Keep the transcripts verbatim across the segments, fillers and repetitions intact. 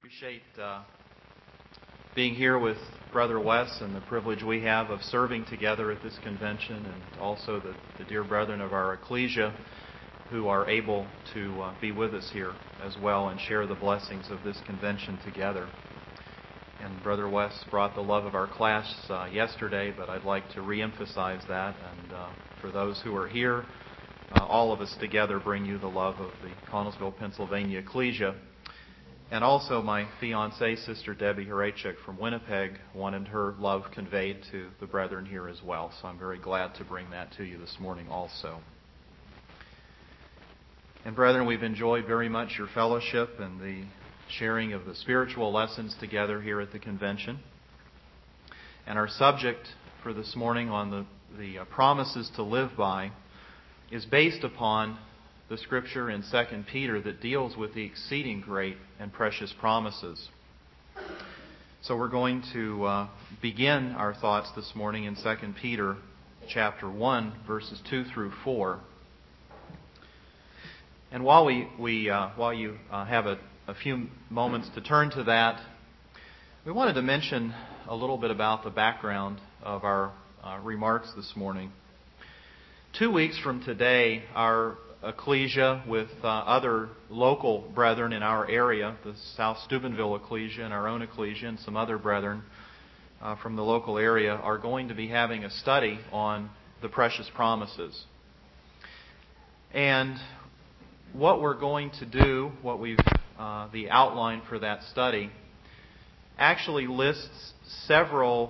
Appreciate uh, being here with Brother Wes and the privilege we have of serving together at this convention, and also the, the dear brethren of our ecclesia who are able to uh, be with us here as well and share the blessings of this convention together. And Brother Wes brought the love of our class uh, yesterday, but I'd like to reemphasize that. And uh, for those who are here, uh, all of us together bring you the love of the Connellsville, Pennsylvania ecclesia. And also my fiancée, Sister Debbie Horachek from Winnipeg, wanted her love conveyed to the brethren here as well. So I'm very glad to bring that to you this morning also. And brethren, we've enjoyed very much your fellowship and the sharing of the spiritual lessons together here at the convention. And our subject for this morning on the, the uh, promises to live by is based upon the scripture in Second Peter that deals with the exceeding great and precious promises. So we're going to uh, begin our thoughts this morning in Second Peter chapter one, verses two through four. And while we, we uh, while you uh, have a, a few moments to turn to that, we wanted to mention a little bit about the background of our uh, remarks this morning. Two weeks from today, our ecclesia with uh, other local brethren in our area, the South Steubenville ecclesia and our own ecclesia and some other brethren uh, from the local area are going to be having a study on the precious promises. And what we're going to do, what we've uh, the outline for that study, actually lists several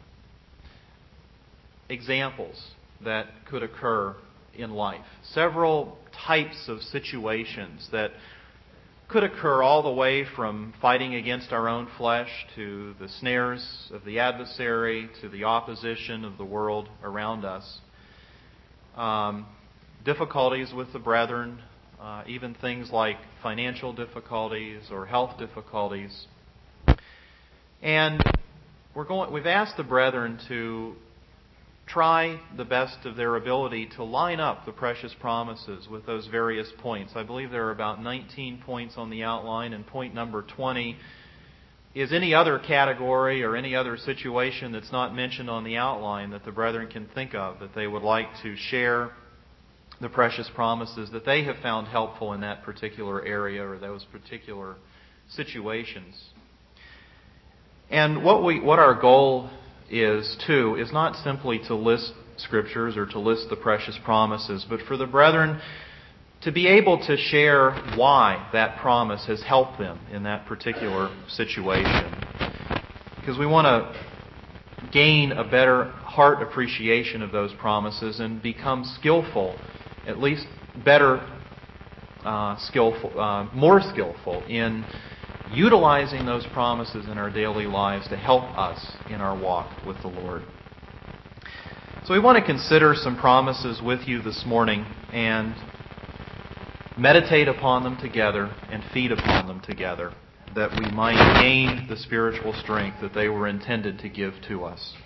examples that could occur in life. Several types of situations that could occur all the way from fighting against our own flesh to the snares of the adversary to the opposition of the world around us. Um, difficulties with the brethren, uh, even things like financial difficulties or health difficulties. And we're going, we've asked the brethren to try the best of their ability to line up the precious promises with those various points. I believe there are about nineteen points on the outline, and point number twenty is any other category or any other situation that's not mentioned on the outline that the brethren can think of that they would like to share the precious promises that they have found helpful in that particular area or those particular situations. And what we what our goal is, too, is not simply to list scriptures or to list the precious promises, but for the brethren to be able to share why that promise has helped them in that particular situation. Because we want to gain a better heart appreciation of those promises and become skillful, at least better uh, skillful, uh, more skillful in utilizing those promises in our daily lives to help us in our walk with the Lord. So we want to consider some promises with you this morning and meditate upon them together and feed upon them together, that we might gain the spiritual strength that they were intended to give to us.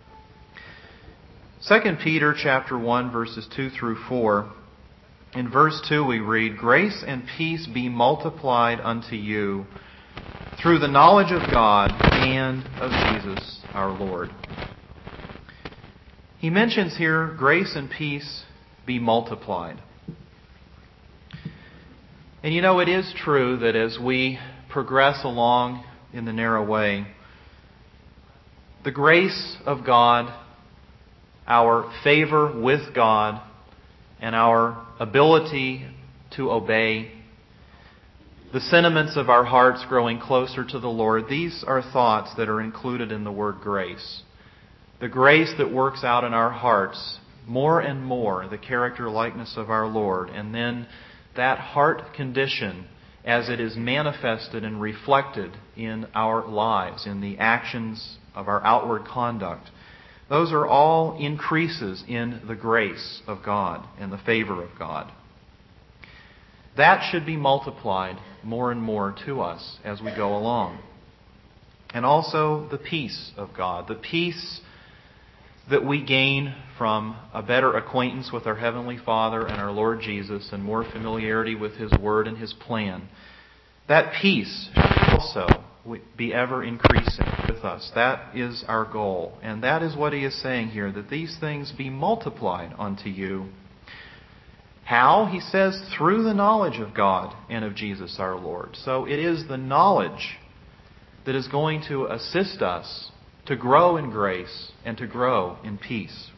Second Peter chapter one, verses two through four. In verse two we read, "Grace and peace be multiplied unto you through the knowledge of God and of Jesus our Lord." He mentions here, grace and peace be multiplied. And you know, it is true that as we progress along in the narrow way, the grace of God, our favor with God, and our ability to obey, the sentiments of our hearts growing closer to the Lord, these are thoughts that are included in the word grace. The grace that works out in our hearts more and more the character likeness of our Lord, and then that heart condition as it is manifested and reflected in our lives, in the actions of our outward conduct. Those are all increases in the grace of God and the favor of God. That should be multiplied more and more to us as we go along. And also the peace of God, the peace that we gain from a better acquaintance with our Heavenly Father and our Lord Jesus and more familiarity with His Word and His plan. That peace should also be ever increasing with us. That is our goal. And that is what he is saying here, that these things be multiplied unto you. How? He says, through the knowledge of God and of Jesus our Lord. So it is the knowledge that is going to assist us to grow in grace and to grow in peace.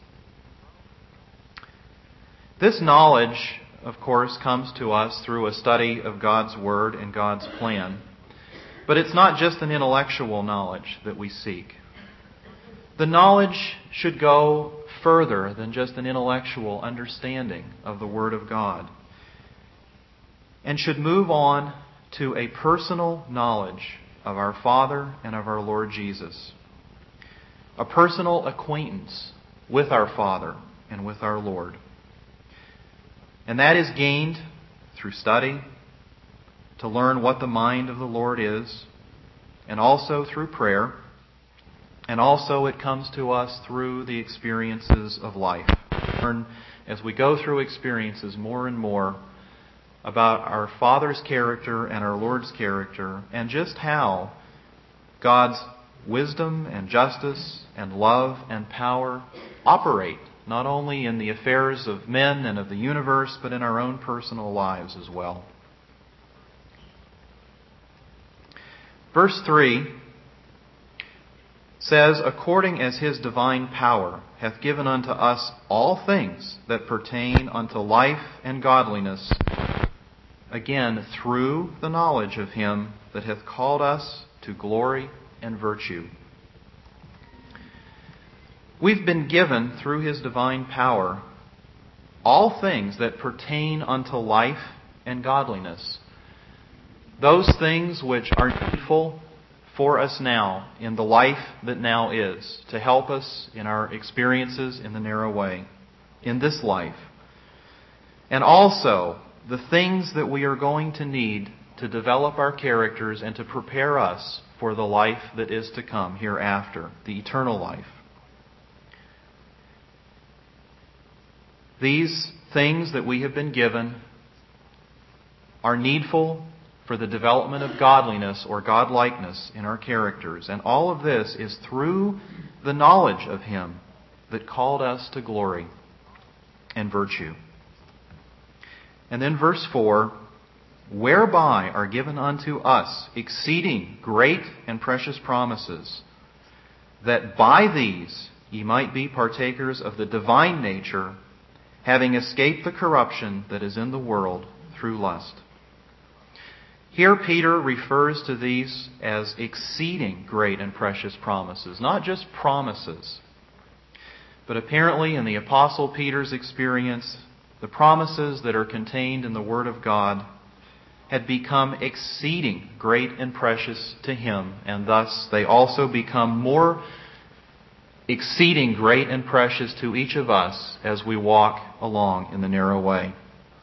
This knowledge, of course, comes to us through a study of God's Word and God's plan. But it's not just an intellectual knowledge that we seek. The knowledge should go further than just an intellectual understanding of the Word of God, and should move on to a personal knowledge of our Father and of our Lord Jesus. A personal acquaintance with our Father and with our Lord. And that is gained through study, to learn what the mind of the Lord is, and also through prayer, and also it comes to us through the experiences of life. We learn as we go through experiences more and more about our Father's character and our Lord's character, and just how God's wisdom and justice and love and power operate, not only in the affairs of men and of the universe, but in our own personal lives as well. Verse three says, according as his divine power hath given unto us all things that pertain unto life and godliness, again, through the knowledge of him that hath called us to glory and virtue. We've been given, through his divine power, all things that pertain unto life and godliness. Those things which are needful for us now in the life that now is, to help us in our experiences in the narrow way, in this life. And also the things that we are going to need to develop our characters and to prepare us for the life that is to come hereafter, the eternal life. These things that we have been given are needful for the development of godliness or godlikeness in our characters. And all of this is through the knowledge of him that called us to glory and virtue. And then verse four, whereby are given unto us exceeding great and precious promises, that by these ye might be partakers of the divine nature, having escaped the corruption that is in the world through lust. Here Peter refers to these as exceeding great and precious promises, not just promises. But apparently in the Apostle Peter's experience, the promises that are contained in the Word of God had become exceeding great and precious to him, and thus they also become more exceeding great and precious to each of us as we walk along in the narrow way.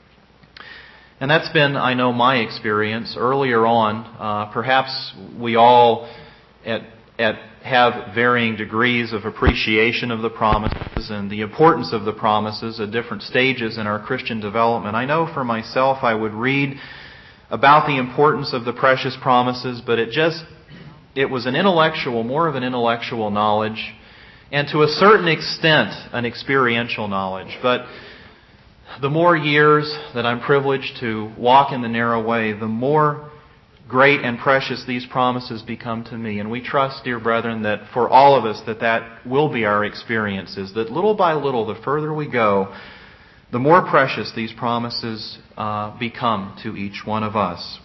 And that's been, I know, my experience earlier on. Uh, perhaps we all at, at have varying degrees of appreciation of the promises and the importance of the promises at different stages in our Christian development. I know for myself I would read about the importance of the precious promises, but it just, it was an intellectual, more of an intellectual knowledge, and to a certain extent an experiential knowledge. But the more years that I'm privileged to walk in the narrow way, the more great and precious these promises become to me. And we trust, dear brethren, that for all of us that that will be our experiences, that little by little, the further we go, the more precious these promises uh, become to each one of us.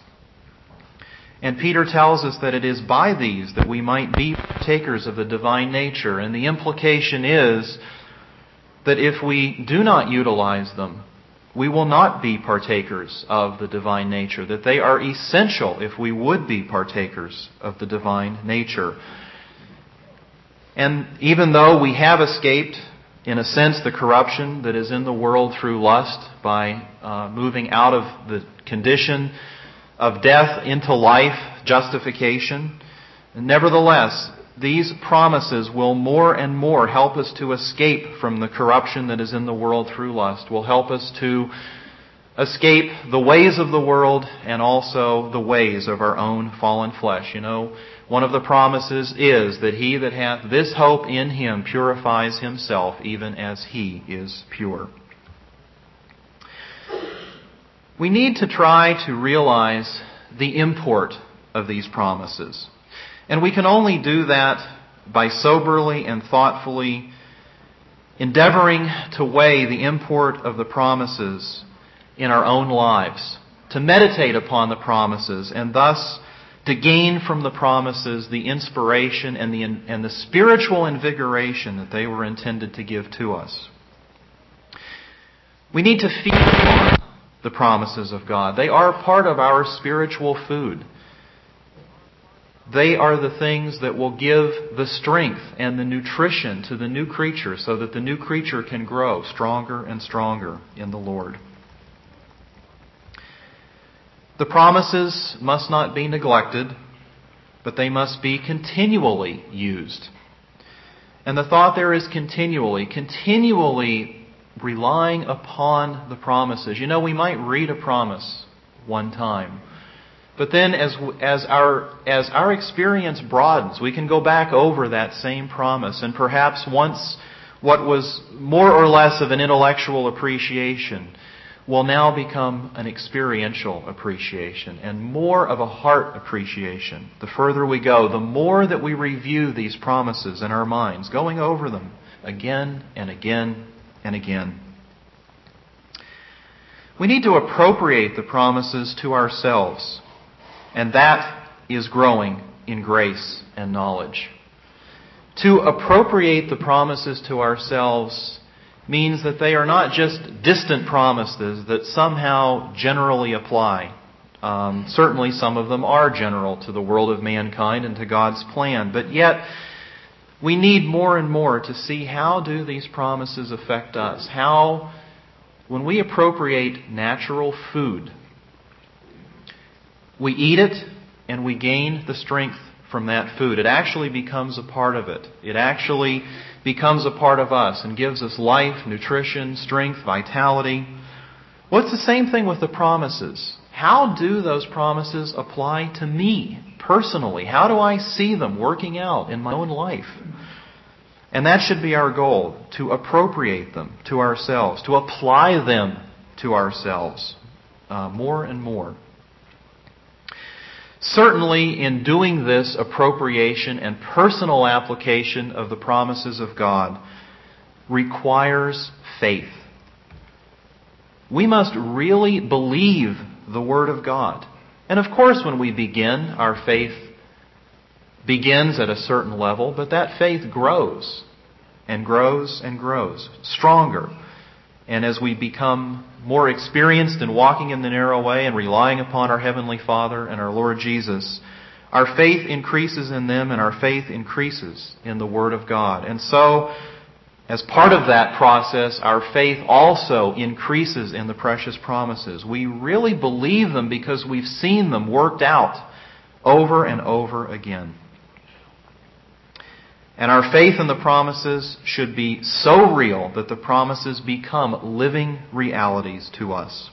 And Peter tells us that it is by these that we might be partakers of the divine nature. And the implication is that if we do not utilize them, we will not be partakers of the divine nature. That they are essential if we would be partakers of the divine nature. And even though we have escaped, in a sense, the corruption that is in the world through lust by uh, moving out of the condition of death into life, justification, nevertheless, these promises will more and more help us to escape from the corruption that is in the world through lust, will help us to escape the ways of the world and also the ways of our own fallen flesh. You know, one of the promises is that he that hath this hope in him purifies himself even as he is pure. We need to try to realize the import of these promises. And we can only do that by soberly and thoughtfully endeavoring to weigh the import of the promises in our own lives, to meditate upon the promises, and thus to gain from the promises the inspiration and the and the spiritual invigoration that they were intended to give to us. We need to feed upon the promises of God. They are part of our spiritual food. They are the things that will give the strength and the nutrition to the new creature so that the new creature can grow stronger and stronger in the Lord. The promises must not be neglected, but they must be continually used. And the thought there is continually, continually relying upon the promises. You know, we might read a promise one time, but then as as our as our experience broadens, we can go back over that same promise, and perhaps once what was more or less of an intellectual appreciation will now become an experiential appreciation and more of a heart appreciation. The further we go, the more that we review these promises in our minds, going over them again and again and again. We need to appropriate the promises to ourselves, and that is growing in grace and knowledge. To appropriate the promises to ourselves means that they are not just distant promises that somehow generally apply. Um, certainly some of them are general to the world of mankind and to God's plan, but yet we need more and more to see how do these promises affect us. How, when we appropriate natural food, we eat it and we gain the strength from that food. It actually becomes a part of it. It actually becomes a part of us and gives us life, nutrition, strength, vitality. Well, it's the same thing with the promises. How do those promises apply to me personally? How do I see them working out in my own life? And that should be our goal, to appropriate them to ourselves, to apply them to ourselves uh, more and more. Certainly, in doing this appropriation and personal application of the promises of God requires faith. We must really believe the Word of God. And of course, when we begin, our faith begins at a certain level, but that faith grows and grows and grows, stronger. And as we become more experienced in walking in the narrow way and relying upon our Heavenly Father and our Lord Jesus, our faith increases in them and our faith increases in the Word of God. And so, as part of that process, our faith also increases in the precious promises. We really believe them because we've seen them worked out over and over again. And our faith in the promises should be so real that the promises become living realities to us.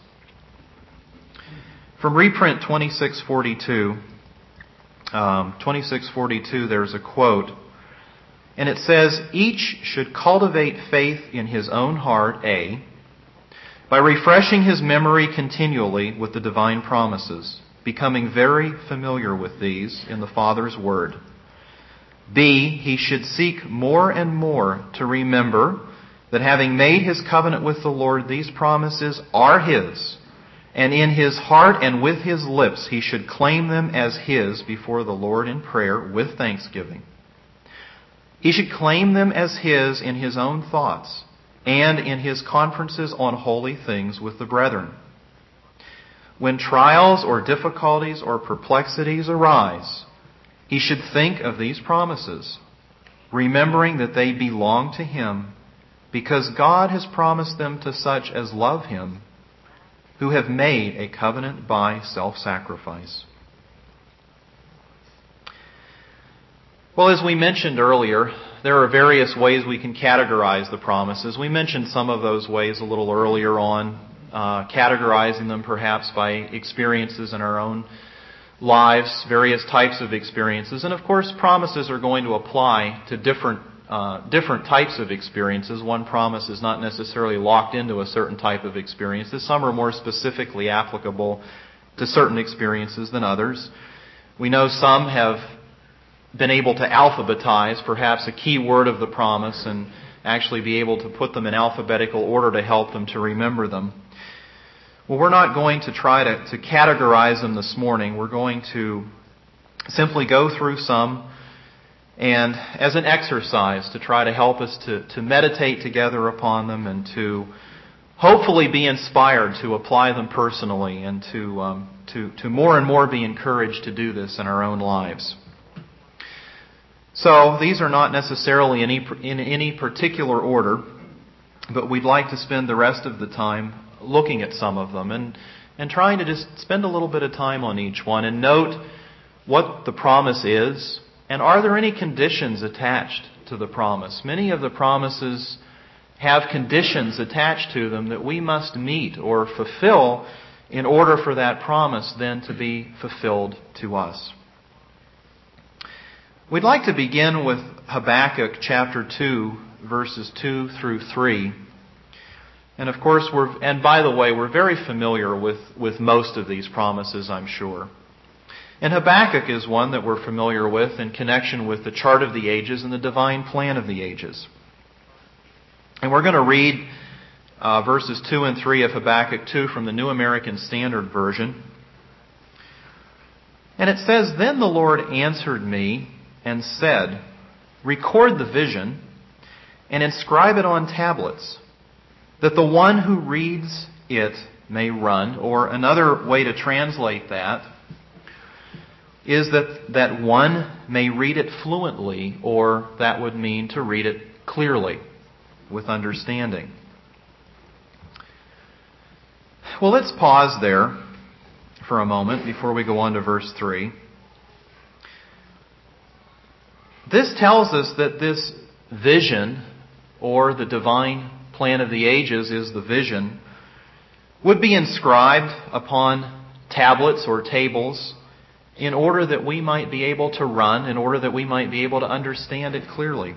From reprint twenty-six forty-two, um, twenty-six forty-two, there's a quote, and it says, "Each should cultivate faith in his own heart, A, by refreshing his memory continually with the divine promises, becoming very familiar with these in the Father's Word. B, he should seek more and more to remember that having made his covenant with the Lord, these promises are his, and in his heart and with his lips he should claim them as his before the Lord in prayer with thanksgiving. He should claim them as his in his own thoughts and in his conferences on holy things with the brethren. When trials or difficulties or perplexities arise, he should think of these promises, remembering that they belong to him, because God has promised them to such as love him, who have made a covenant by self-sacrifice." Well, as we mentioned earlier, there are various ways we can categorize the promises. We mentioned some of those ways a little earlier on uh, categorizing them perhaps by experiences in our own lives, various types of experiences. And of course, promises are going to apply to different uh, different types of experiences. One promise is not necessarily locked into a certain type of experiences. Some are more specifically applicable to certain experiences than others. We know some have been able to alphabetize perhaps a key word of the promise and actually be able to put them in alphabetical order to help them to remember them. Well, we're not going to try to, to categorize them this morning. We're going to simply go through some and as an exercise to try to help us to, to meditate together upon them and to hopefully be inspired to apply them personally and to, um, to, to more and more be encouraged to do this in our own lives. So these are not necessarily in any, in any particular order, but we'd like to spend the rest of the time looking at some of them and, and trying to just spend a little bit of time on each one and note what the promise is and are there any conditions attached to the promise. Many of the promises have conditions attached to them that we must meet or fulfill in order for that promise then to be fulfilled to us. We'd like to begin with Habakkuk chapter two, verses two through three. And of course, we're, and by the way, we're very familiar with, with most of these promises, I'm sure. And Habakkuk is one that we're familiar with in connection with the chart of the ages and the divine plan of the ages. And we're going to read uh, verses two and three of Habakkuk two from the New American Standard Version. And it says, "Then the Lord answered me and said, record the vision and inscribe it on tablets, that the one who reads it may run." Or another way to translate that is that, that one may read it fluently, or that would mean to read it clearly, with understanding. Well, let's pause there for a moment before we go on to verse three. This tells us that this vision, or the divine plan of the ages is the vision, would be inscribed upon tablets or tables in order that we might be able to run, in order that we might be able to understand it clearly.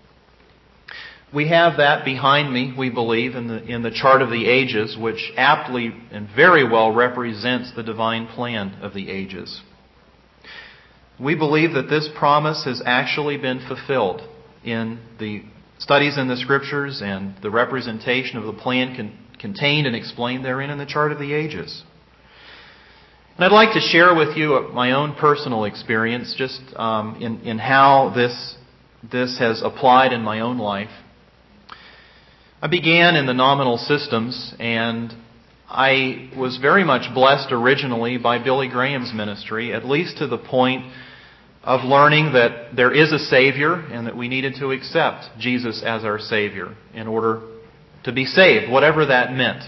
We have that behind me, we believe, in the, in the chart of the ages, which aptly and very well represents the divine plan of the ages. We believe that this promise has actually been fulfilled in the studies in the Scriptures and the representation of the plan con- contained and explained therein in the chart of the ages. And I'd like to share with you my own personal experience just um, in, in how this, this has applied in my own life. I began in the nominal systems, and I was very much blessed originally by Billy Graham's ministry, at least to the point of learning that there is a Savior and that we needed to accept Jesus as our Savior in order to be saved, whatever that meant.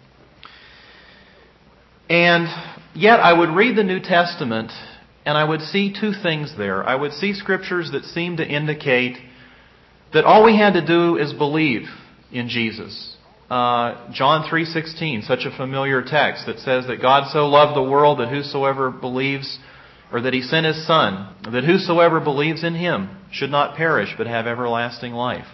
And yet I would read the New Testament and I would see two things there. I would see scriptures that seemed to indicate that all we had to do is believe in Jesus. Uh, John three sixteen, such a familiar text that says that God so loved the world that whosoever believes, or that He sent His Son, that whosoever believes in Him should not perish but have everlasting life.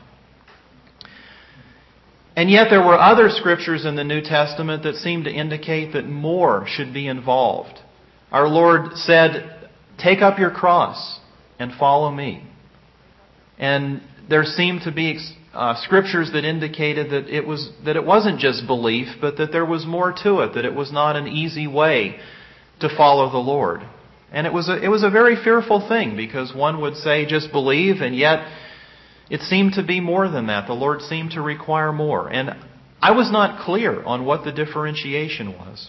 And yet there were other scriptures in the New Testament that seemed to indicate that more should be involved. Our Lord said, "Take up your cross and follow me." And there seemed to be uh, scriptures that indicated that it was that it wasn't just belief, but that there was more to it, that it was not an easy way to follow the Lord. And it was a, it was a very fearful thing, because one would say just believe, and yet it seemed to be more than that. The Lord seemed to require more. And I was not clear on what the differentiation was.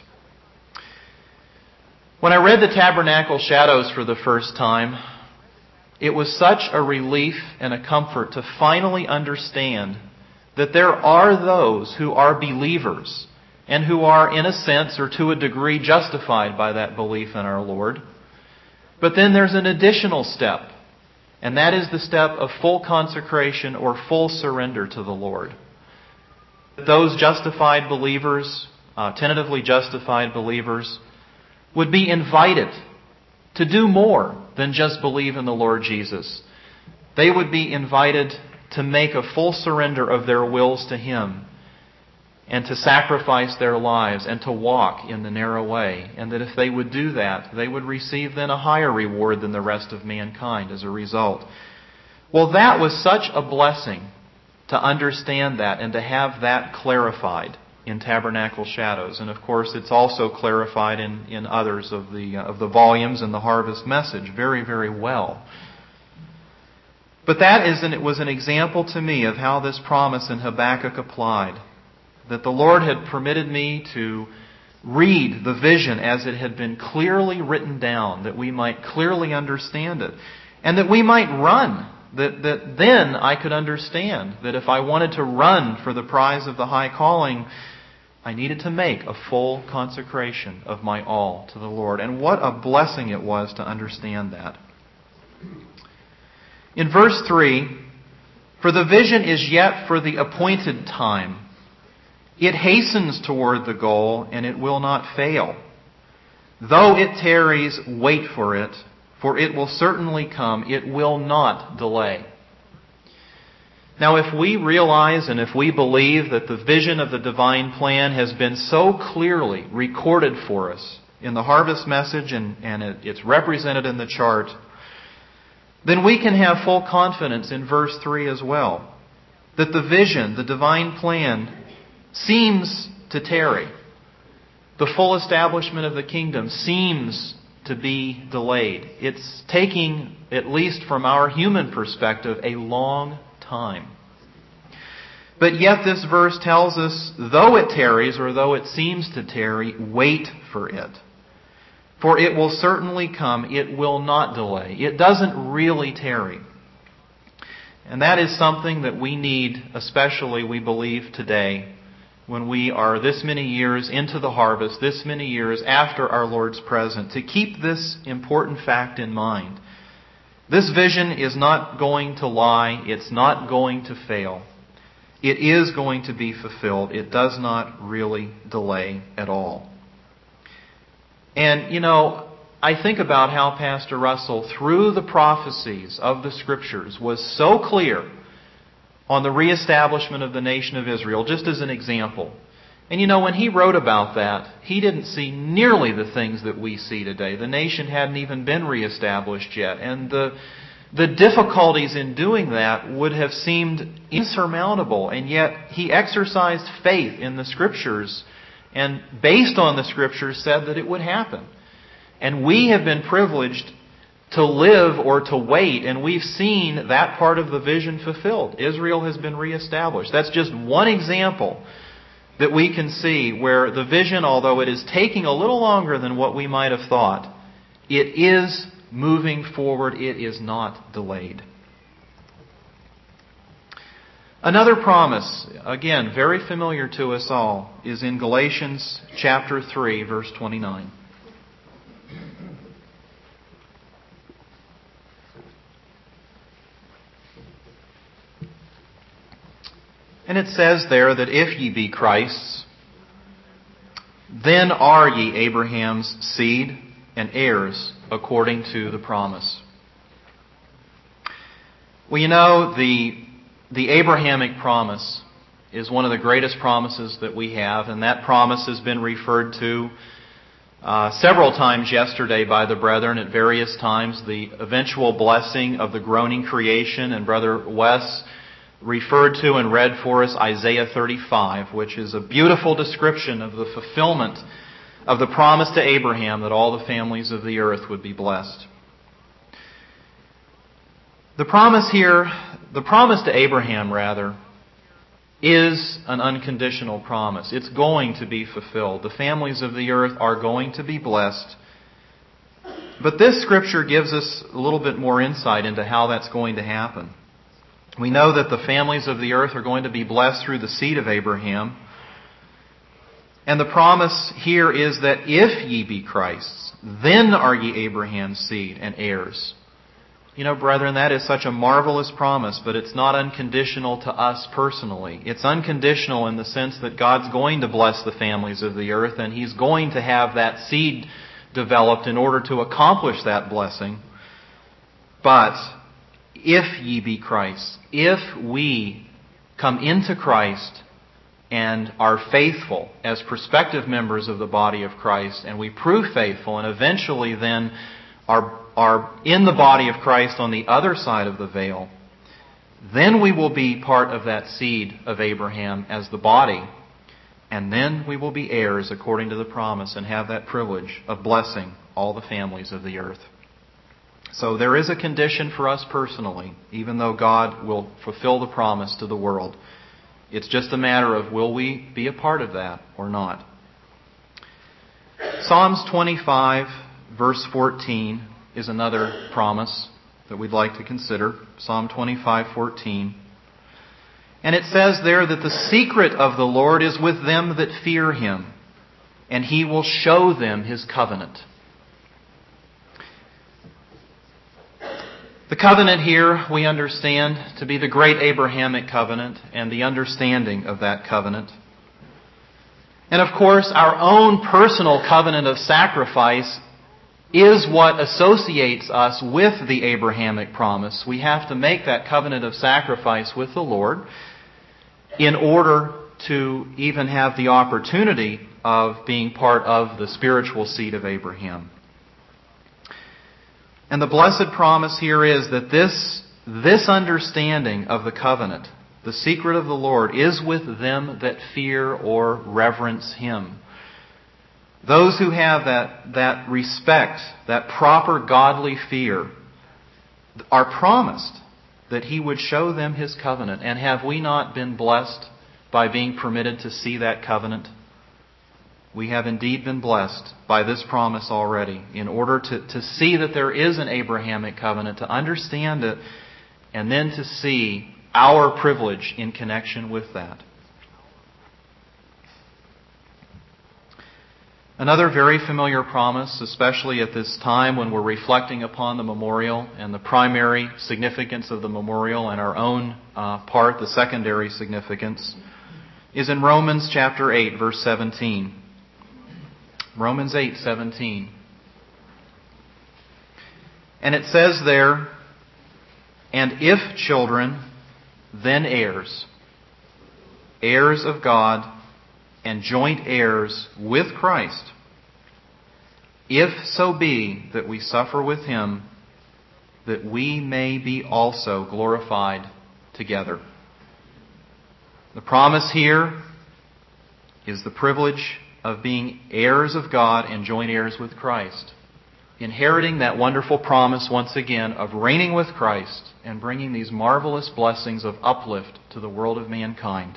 When I read the Tabernacle Shadows for the first time, it was such a relief and a comfort to finally understand that there are those who are believers and who are, in a sense or to a degree, justified by that belief in our Lord. But then there's an additional step, and that is the step of full consecration or full surrender to the Lord. Those justified believers uh, tentatively justified believers, would be invited to do more than just believe in the Lord Jesus. They would be invited to make a full surrender of their wills to Him and to sacrifice their lives and to walk in the narrow way. And that if they would do that, they would receive then a higher reward than the rest of mankind as a result. Well, that was such a blessing to understand that and to have that clarified in Tabernacle Shadows. And of course, it's also clarified in, in others of the, uh, of the volumes and the Harvest Message very, very well. But that is an, it was an example to me of how this promise in Habakkuk applied. That the Lord had permitted me to read the vision as it had been clearly written down, that we might clearly understand it, and that we might run. That, that then I could understand that if I wanted to run for the prize of the high calling, I needed to make a full consecration of my all to the Lord. And what a blessing it was to understand that. In verse three, "For the vision is yet for the appointed time. It hastens toward the goal, and it will not fail. Though it tarries, wait for it, for it will certainly come. It will not delay." Now, if we realize and if we believe that the vision of the divine plan has been so clearly recorded for us in the Harvest Message and, and it, it's represented in the chart, then we can have full confidence in verse three as well. That the vision, the divine plan, seems to tarry. The full establishment of the kingdom seems to be delayed. It's taking, at least from our human perspective, a long time. But yet this verse tells us, though it tarries, or though it seems to tarry, wait for it. For it will certainly come. It will not delay. It doesn't really tarry. And that is something that we need, especially, we believe, today, when we are this many years into the harvest, this many years after our Lord's present, to keep this important fact in mind. This vision is not going to lie. It's not going to fail. It is going to be fulfilled. It does not really delay at all. And, you know, I think about how Pastor Russell, through the prophecies of the Scriptures, was so clear on the reestablishment of the nation of Israel, just as an example. And you know, when he wrote about that, he didn't see nearly the things that we see today. The nation hadn't even been reestablished yet. And the, the difficulties in doing that would have seemed insurmountable. And yet, he exercised faith in the Scriptures and, based on the Scriptures, said that it would happen. And we have been privileged to live or to wait, and we've seen that part of the vision fulfilled. Israel has been reestablished. That's just one example that we can see where the vision, although it is taking a little longer than what we might have thought, it is moving forward. It is not delayed. Another promise, again, very familiar to us all, is in Galatians chapter three, verse twenty-nine. And it says there that if ye be Christ's, then are ye Abraham's seed and heirs according to the promise. Well, you know, the, the Abrahamic promise is one of the greatest promises that we have, and that promise has been referred to uh, several times yesterday by the brethren at various times. The eventual blessing of the groaning creation, and Brother Wes referred to and read for us Isaiah thirty-five, which is a beautiful description of the fulfillment of the promise to Abraham that all the families of the earth would be blessed. The promise here, the promise to Abraham, rather, is an unconditional promise. It's going to be fulfilled. The families of the earth are going to be blessed. But this Scripture gives us a little bit more insight into how that's going to happen. We know that the families of the earth are going to be blessed through the seed of Abraham. And the promise here is that if ye be Christ's, then are ye Abraham's seed and heirs You know, brethren, that is such a marvelous promise, but it's not unconditional to us personally. It's unconditional in the sense that God's going to bless the families of the earth, and He's going to have that seed developed in order to accomplish that blessing. But if ye be Christ, if we come into Christ and are faithful as prospective members of the body of Christ, and we prove faithful, and eventually then are, are in the body of Christ on the other side of the veil, then we will be part of that seed of Abraham as the body, and then we will be heirs according to the promise and have that privilege of blessing all the families of the earth. So there is a condition for us personally, even though God will fulfill the promise to the world. It's just a matter of will we be a part of that or not. Psalms twenty-five, verse fourteen is another promise that we'd like to consider. Psalm twenty-five, fourteen. And it says there that the secret of the Lord is with them that fear Him, and He will show them His covenant. The covenant here we understand to be the great Abrahamic covenant and the understanding of that covenant. And of course, our own personal covenant of sacrifice is what associates us with the Abrahamic promise. We have to make that covenant of sacrifice with the Lord in order to even have the opportunity of being part of the spiritual seed of Abraham. And the blessed promise here is that this, this understanding of the covenant, the secret of the Lord, is with them that fear or reverence Him. Those who have that, that respect, that proper godly fear, are promised that He would show them His covenant. And have we not been blessed by being permitted to see that covenant? We have indeed been blessed by this promise already in order to, to see that there is an Abrahamic covenant, to understand it, and then to see our privilege in connection with that. Another very familiar promise, especially at this time when we're reflecting upon the memorial and the primary significance of the memorial and our own uh, part, the secondary significance, is in Romans chapter eight, verse seventeen. Romans eight, seventeen. And it says there, and if children, then heirs, heirs of God, and joint heirs with Christ, if so be that we suffer with Him, that we may be also glorified together. The promise here is the privilege of being heirs of God and joint heirs with Christ, inheriting that wonderful promise once again of reigning with Christ and bringing these marvelous blessings of uplift to the world of mankind.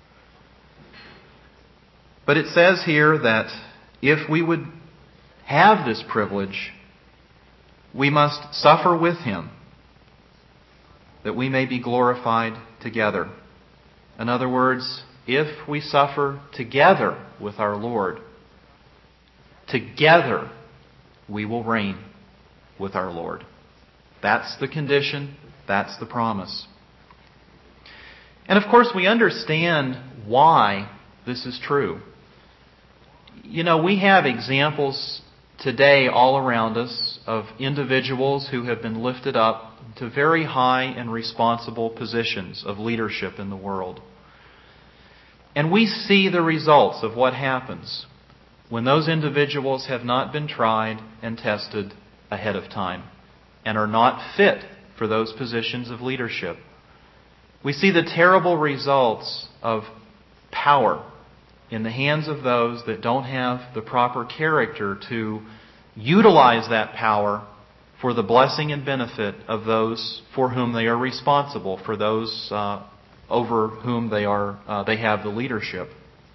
But it says here that if we would have this privilege, we must suffer with Him, that we may be glorified together. In other words, if we suffer together with our Lord, together we will reign with our Lord. That's the condition. That's the promise. And of course, we understand why this is true. You know, we have examples today all around us of individuals who have been lifted up to very high and responsible positions of leadership in the world. And we see the results of what happens when those individuals have not been tried and tested ahead of time and are not fit for those positions of leadership. We see the terrible results of power in the hands of those that don't have the proper character to utilize that power for the blessing and benefit of those for whom they are responsible, for those uh, over whom they are uh, they have the leadership.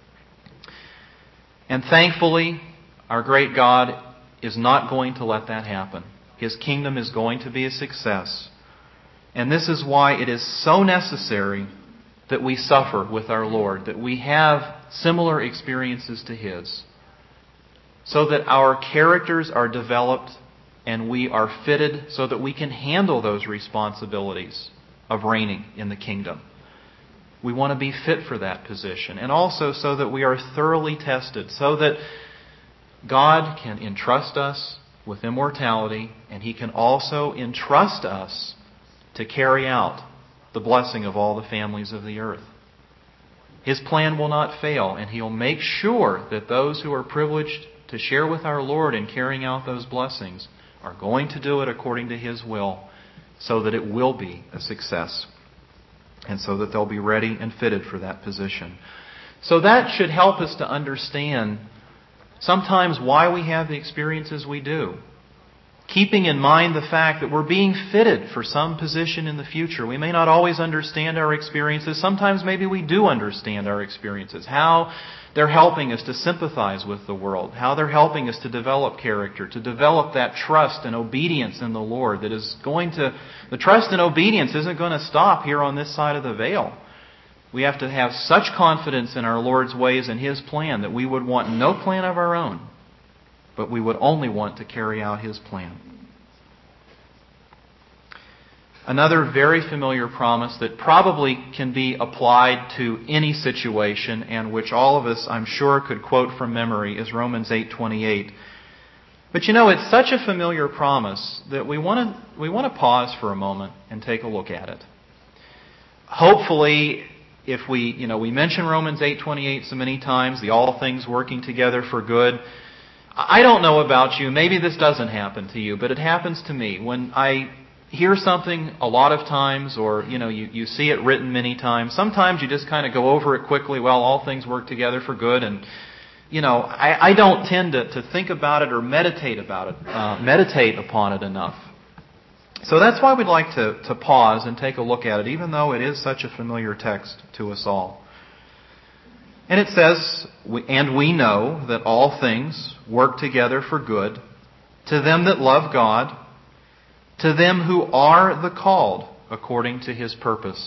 And thankfully, our great God is not going to let that happen. His kingdom is going to be a success. And this is why it is so necessary that we suffer with our Lord, that we have similar experiences to His, so that our characters are developed and we are fitted so that we can handle those responsibilities of reigning in the kingdom. We want to be fit for that position, and also so that we are thoroughly tested, so that God can entrust us with immortality, and He can also entrust us to carry out the blessing of all the families of the earth. His plan will not fail, and He'll make sure that those who are privileged to share with our Lord in carrying out those blessings are going to do it according to His will, so that it will be a success, and so that they'll be ready and fitted for that position. So that should help us to understand sometimes why we have the experiences we do. Keeping in mind the fact that we're being fitted for some position in the future. We may not always understand our experiences. Sometimes maybe we do understand our experiences. How they're helping us to sympathize with the world. How they're helping us to develop character, to develop that trust and obedience in the Lord that is going to... The trust and obedience isn't going to stop here on this side of the veil. We have to have such confidence in our Lord's ways and His plan that we would want no plan of our own, but we would only want to carry out His plan. Another very familiar promise that probably can be applied to any situation, and which all of us, I'm sure, could quote from memory, is Romans eight twenty-eight. But you know, it's such a familiar promise that we want to we want to pause for a moment and take a look at it. Hopefully, if we, you know, we mention Romans eight twenty-eight so many times, the all things working together for good. I don't know about you, maybe this doesn't happen to you, but it happens to me. When I hear something a lot of times, or, you know, you, you see it written many times, sometimes you just kind of go over it quickly, well, all things work together for good, and, you know, I, I don't tend to, to think about it or meditate about it, uh, meditate upon it enough. So that's why we'd like to, to pause and take a look at it, even though it is such a familiar text to us all. And it says, and we know that all things work together for good to them that love God, to them who are the called according to His purpose.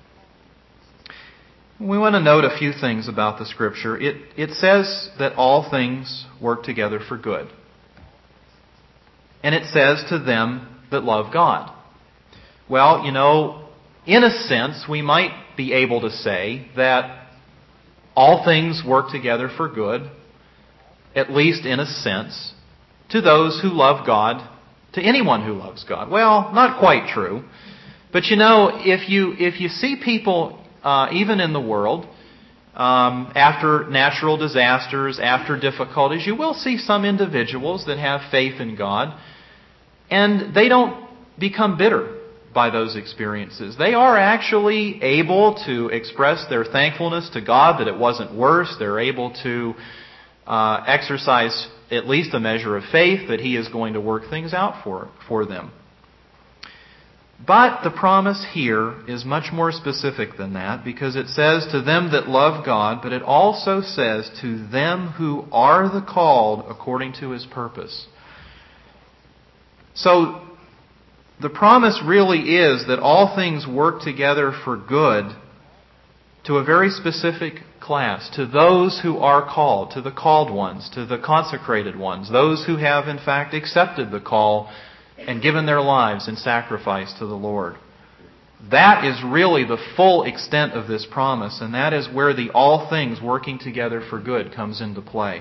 We want to note a few things about the Scripture. It, it says that all things work together for good. And it says to them that love God. Well, you know, in a sense, we might be able to say that all things work together for good, at least in a sense, to those who love God, to anyone who loves God. Well, not quite true. But you know, if you if you see people, uh, even in the world, um, after natural disasters, after difficulties, you will see some individuals that have faith in God, and they don't become bitter by those experiences. They are actually able to express their thankfulness to God that it wasn't worse. They're able to uh, exercise at least a measure of faith that He is going to work things out for, for them. But the promise here is much more specific than that, because it says to them that love God, but it also says to them who are the called according to His purpose. So the promise really is that all things work together for good to a very specific class, to those who are called, to the called ones, to the consecrated ones, those who have in fact accepted the call and given their lives in sacrifice to the Lord. That is really the full extent of this promise, and that is where the all things working together for good comes into play.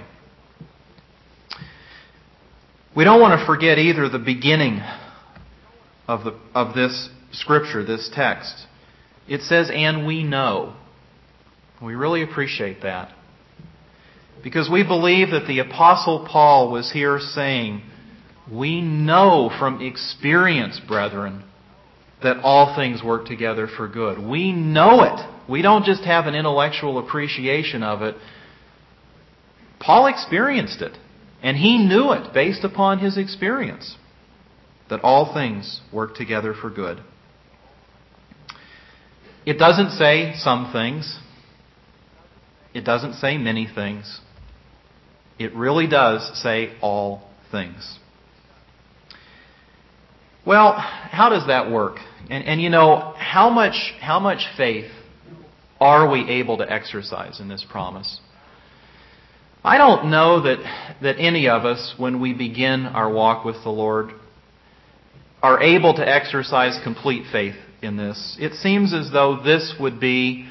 We don't want to forget either the beginning of the of this scripture, this text. It says, and we know. We really appreciate that, because we believe that the Apostle Paul was here saying, we know from experience, brethren, that all things work together for good. We know it. We don't just have an intellectual appreciation of it. Paul experienced it, and he knew it based upon his experience, that all things work together for good. It doesn't say some things. It doesn't say many things. It really does say all things. Well, how does that work? And, and you know, how much how much faith are we able to exercise in this promise? I don't know that that any of us, when we begin our walk with the Lord, are able to exercise complete faith in this, it seems as though this would be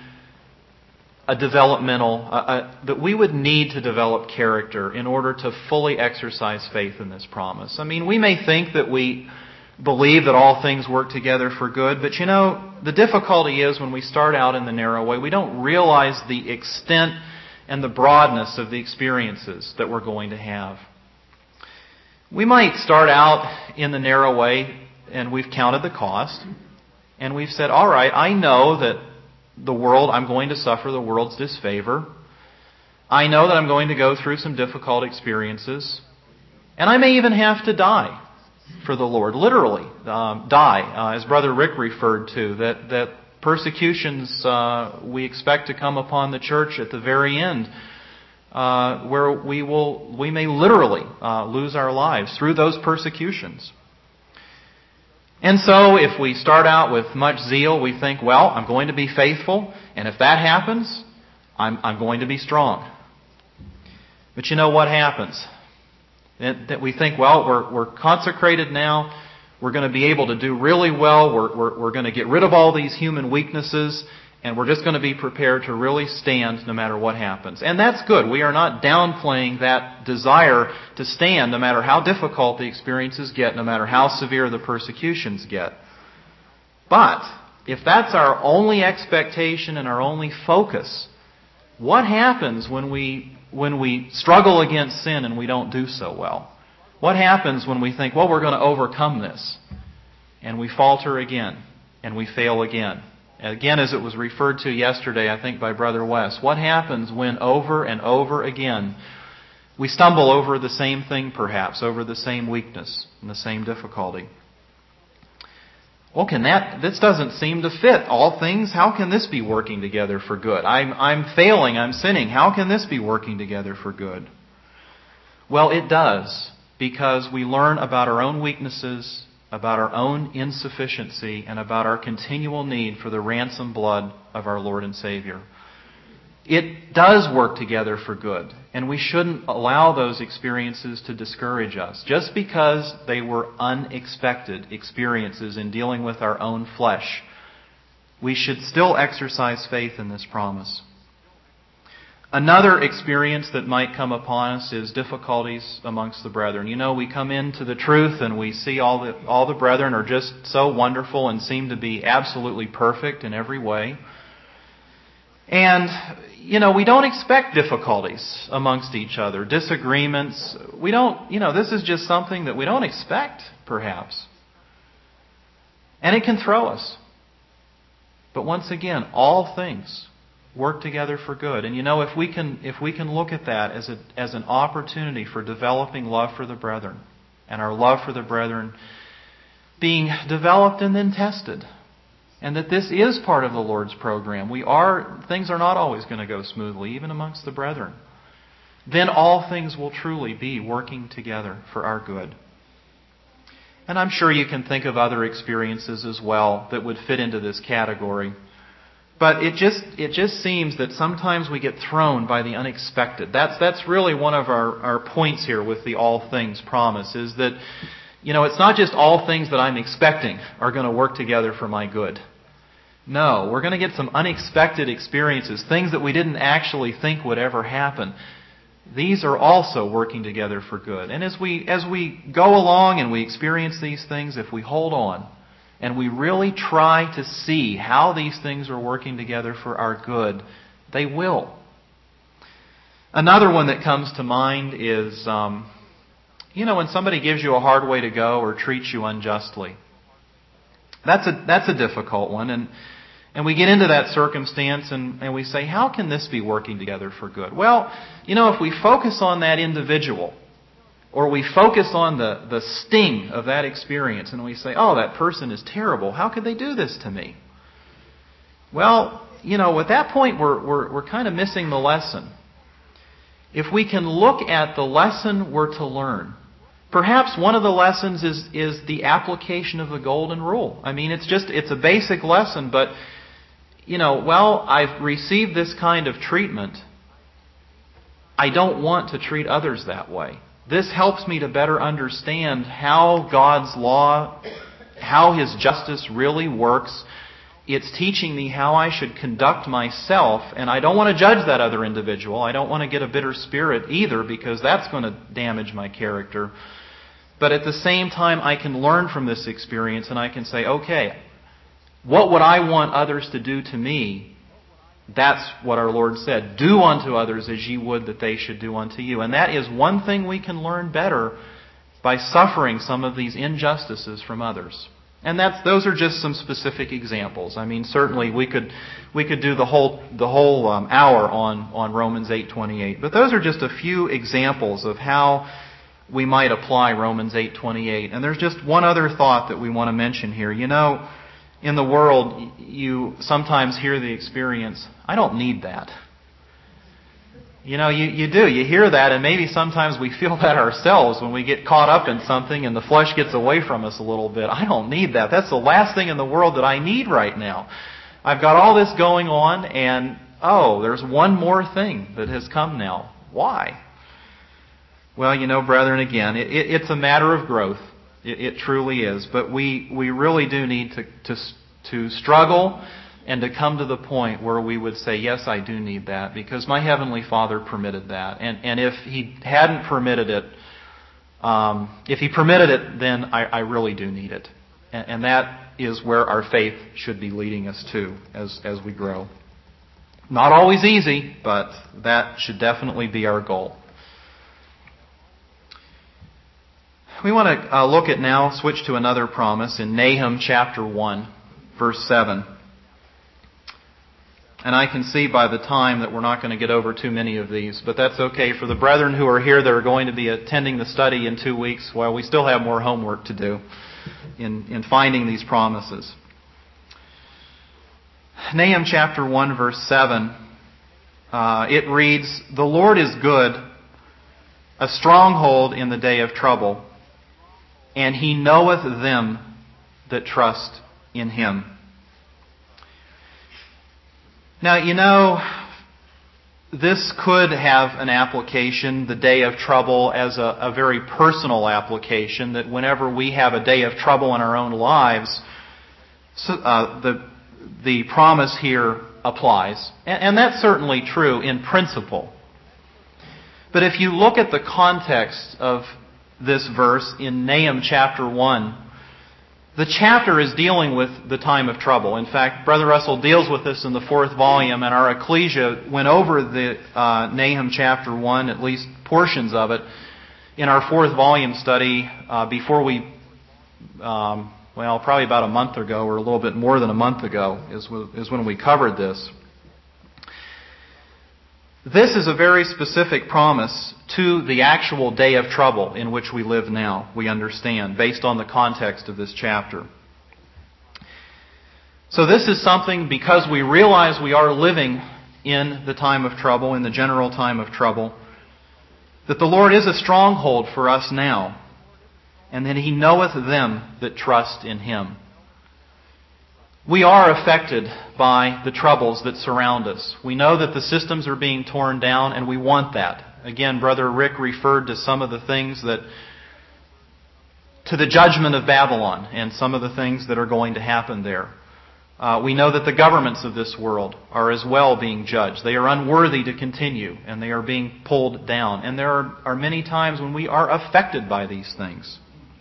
a developmental, uh, uh, that we would need to develop character in order to fully exercise faith in this promise. I mean, we may think that we believe that all things work together for good, but you know, the difficulty is when we start out in the narrow way, we don't realize the extent and the broadness of the experiences that we're going to have. We might start out in the narrow way and we've counted the cost and we've said, all right, I know that the world, I'm going to suffer the world's disfavor. I know that I'm going to go through some difficult experiences. And I may even have to die for the Lord, literally um, die, uh, as Brother Rick referred to, that, that persecutions uh, we expect to come upon the church at the very end, uh, where we will, we may literally uh, lose our lives through those persecutions. And so if we start out with much zeal, we think, well, I'm going to be faithful, and if that happens, I'm, I'm going to be strong. But you know what happens? That, that we think, well, we're, we're consecrated now, we're going to be able to do really well, we're, we're, we're going to get rid of all these human weaknesses, and we're just going to be prepared to really stand no matter what happens. And that's good. We are not downplaying that desire to stand no matter how difficult the experiences get, no matter how severe the persecutions get. But if that's our only expectation and our only focus, what happens when we when we struggle against sin and we don't do so well? What happens when we think, well, we're going to overcome this, and we falter again and we fail again? Again, as it was referred to yesterday, I think by Brother West, what happens when over and over again we stumble over the same thing perhaps, over the same weakness and the same difficulty? Well, can that, this doesn't seem to fit. All things, how can this be working together for good? I'm, I'm failing, I'm sinning. How can this be working together for good? Well, it does, because we learn about our own weaknesses, about our own insufficiency, and about our continual need for the ransom blood of our Lord and Savior. It does work together for good, and we shouldn't allow those experiences to discourage us. Just because they were unexpected experiences in dealing with our own flesh, we should still exercise faith in this promise. Another experience that might come upon us is difficulties amongst the brethren. You know, we come into the truth and we see all the all the brethren are just so wonderful and seem to be absolutely perfect in every way. And, you know, we don't expect difficulties amongst each other, disagreements. We don't, you know, this is just something that we don't expect, perhaps. And it can throw us. But once again, all things work together for good. And you know, if we can if we can look at that as a as an opportunity for developing love for the brethren, and our love for the brethren being developed and then tested, and that this is part of the Lord's program. We are things are not always going to go smoothly, even amongst the brethren. Then all things will truly be working together for our good. And I'm sure you can think of other experiences as well that would fit into this category. But it just it just seems that sometimes we get thrown by the unexpected. That's that's really one of our, our points here with the all things promise, is that, you know, it's not just all things that I'm expecting are going to work together for my good. No, we're going to get some unexpected experiences, things that we didn't actually think would ever happen. These are also working together for good. And as we as we go along and we experience these things, if we hold on and we really try to see how these things are working together for our good, they will. Another one that comes to mind is, um, you know, when somebody gives you a hard way to go or treats you unjustly. That's a that's a difficult one. And and we get into that circumstance and, and we say, how can this be working together for good? Well, you know, if we focus on that individual, or we focus on the, the sting of that experience and we say, oh, that person is terrible. How could they do this to me? Well, you know, at that point we're, we're, we're kind of missing the lesson. If we can look at the lesson we're to learn, perhaps one of the lessons is, is the application of the golden rule. I mean, it's just, it's a basic lesson, but, you know, well, I've received this kind of treatment. I don't want to treat others that way. This helps me to better understand how God's law how His justice really works. It's teaching me how I should conduct myself, and I don't want to judge that other individual. I don't want to get a bitter spirit either, because that's going to damage my character. But at the same time, I can learn from this experience, and I can say, okay, what would I want others to do to me? That's what our Lord said. Do unto others as ye would that they should do unto you. And that is one thing we can learn better by suffering some of these injustices from others. And that's those are just some specific examples. I mean, certainly we could we could do the whole the whole um, hour on on Romans eight twenty-eight. But those are just a few examples of how we might apply Romans eight twenty-eight. And there's just one other thought that we want to mention here. You know, in the world, you sometimes hear the experience, I don't need that. You know, you, you do. You hear that, and maybe sometimes we feel that ourselves when we get caught up in something and the flesh gets away from us a little bit. I don't need that. That's the last thing in the world that I need right now. I've got all this going on, and, oh, there's one more thing that has come now. Why? Well, you know, brethren, again, it, it, it's a matter of growth. It, it truly is. But we, we really do need to, to, to struggle and to come to the point where we would say, yes, I do need that, because my Heavenly Father permitted that. And, and if He hadn't permitted it, um, if He permitted it, then I, I really do need it. And, and that is where our faith should be leading us to as, as we grow. Not always easy, but that should definitely be our goal. We want to uh, look at now, switch to another promise in Nahum chapter one, verse seven. And I can see by the time that we're not going to get over too many of these, but that's okay. For the brethren who are here that are going to be attending the study in two weeks, well, we still have more homework to do in, in finding these promises. Nahum chapter one, verse seven, uh, it reads, "The Lord is good, a stronghold in the day of trouble, and He knoweth them that trust in Him." Now, you know, this could have an application, the day of trouble, as a, a very personal application, that whenever we have a day of trouble in our own lives, so, uh, the, the promise here applies. And, and that's certainly true in principle. But if you look at the context of this verse in Nahum chapter one, the chapter is dealing with the time of trouble. In fact, Brother Russell deals with this in the fourth volume, and our ecclesia went over the uh, Nahum chapter one, at least portions of it, in our fourth volume study uh, before we, um, well, probably about a month ago, or a little bit more than a month ago, is, is when we covered this. This is a very specific promise to the actual day of trouble in which we live now, we understand, based on the context of this chapter. So this is something, because we realize we are living in the time of trouble, in the general time of trouble, that the Lord is a stronghold for us now, and that He knoweth them that trust in Him. We are affected by the troubles that surround us. We know that the systems are being torn down, and we want that. Again, Brother Rick referred to some of the things that, to the judgment of Babylon, and some of the things that are going to happen there. Uh, we know that the governments of this world are as well being judged. They are unworthy to continue, and they are being pulled down. And there are, are many times when we are affected by these things.